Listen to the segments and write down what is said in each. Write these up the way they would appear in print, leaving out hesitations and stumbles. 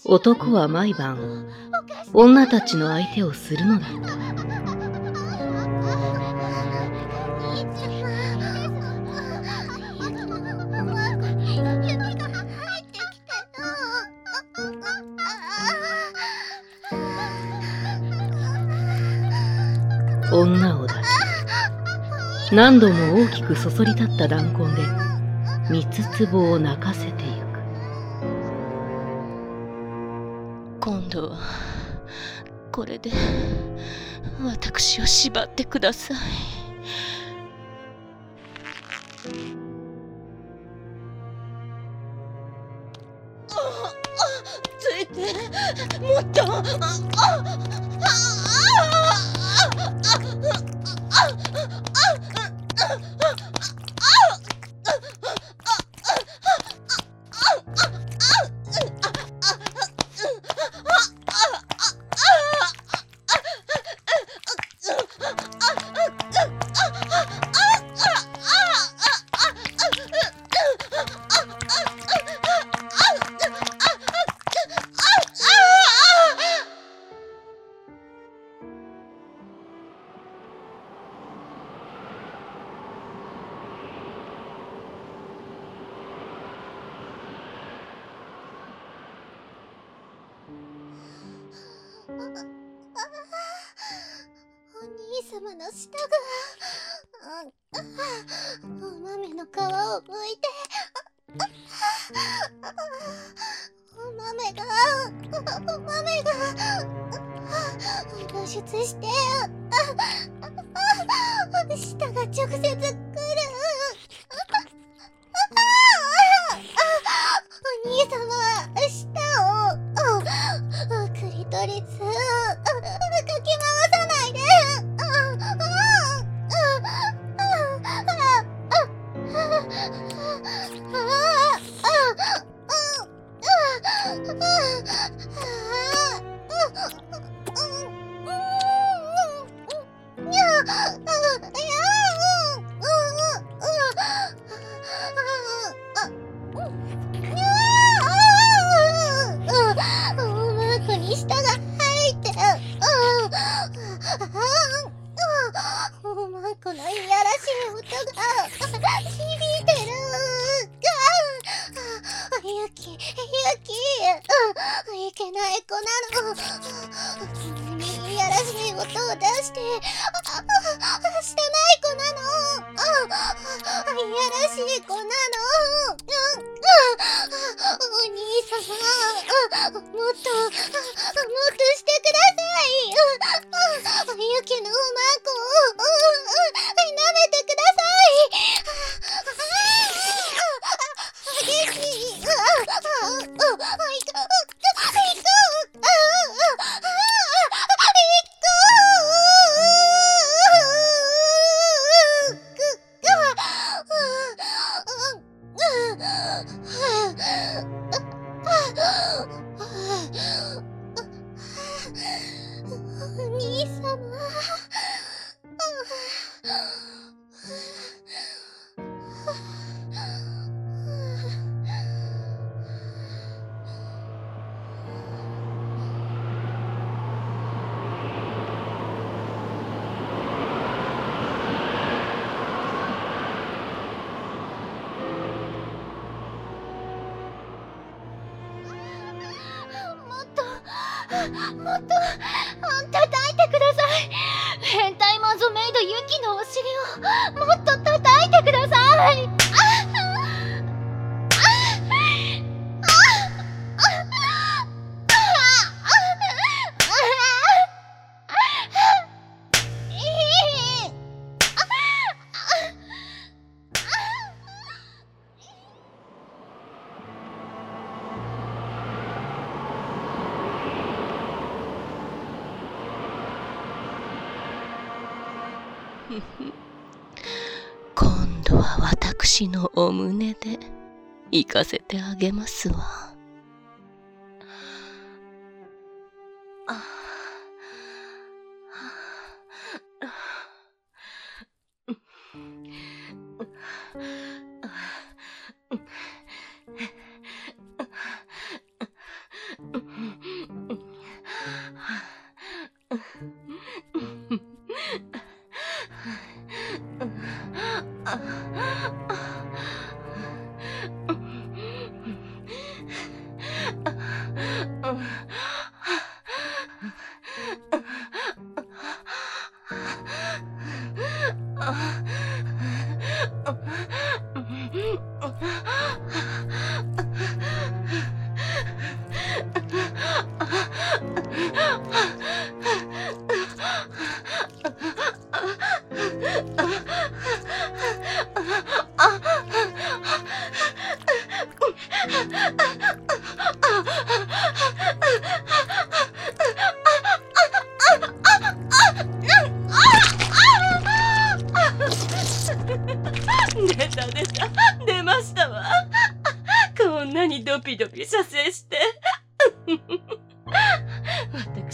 男は毎晩女たちの相手をするのだった。女を抱き、何度も大きくそそり立った弾痕で三つ壺を泣かせてゆく。 今度はこれで私を縛ってください。ついて、もっと。 お兄様の舌がお豆の皮を剥いてお豆が脱出して舌が直接来る。お兄様、舌をクリトリスかき回さないで。このいやらしい音が響いてる。ユキ、いけない子なの。急にいやらしい音を出して汚い子なの。いやらしい子なの。お兄様、もっとしてください。ユキのおまんこを舐めてください。激しい。お兄様。もっと叩いてください。変態マゾメイドユキのお尻をもっと叩いてください。 今度は私のお胸で行かせてあげますわ。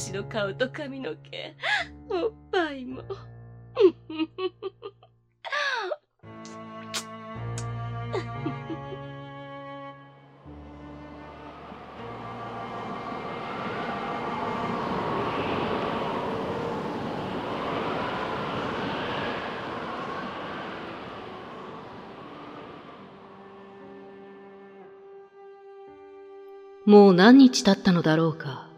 私の顔と髪の毛、おっぱいも。 もう何日経ったのだろうか。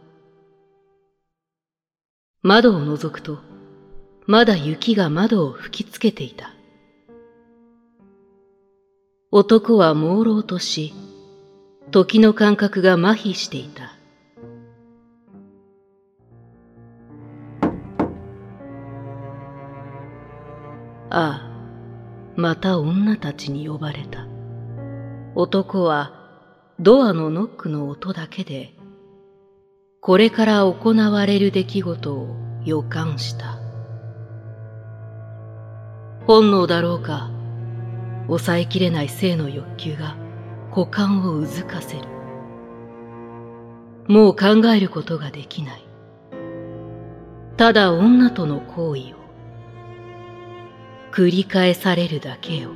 窓を覗くと、まだ雪が窓を吹きつけていた。男は朦朧とし、時の感覚が麻痺していた。ああ、また女たちに呼ばれた。男はドアのノックの音だけで、これから行われる出来事を予感した。本能だろうか、抑えきれない性の欲求が股間をうずかせる。もう考えることができない。ただ女との行為を繰り返されるだけよ。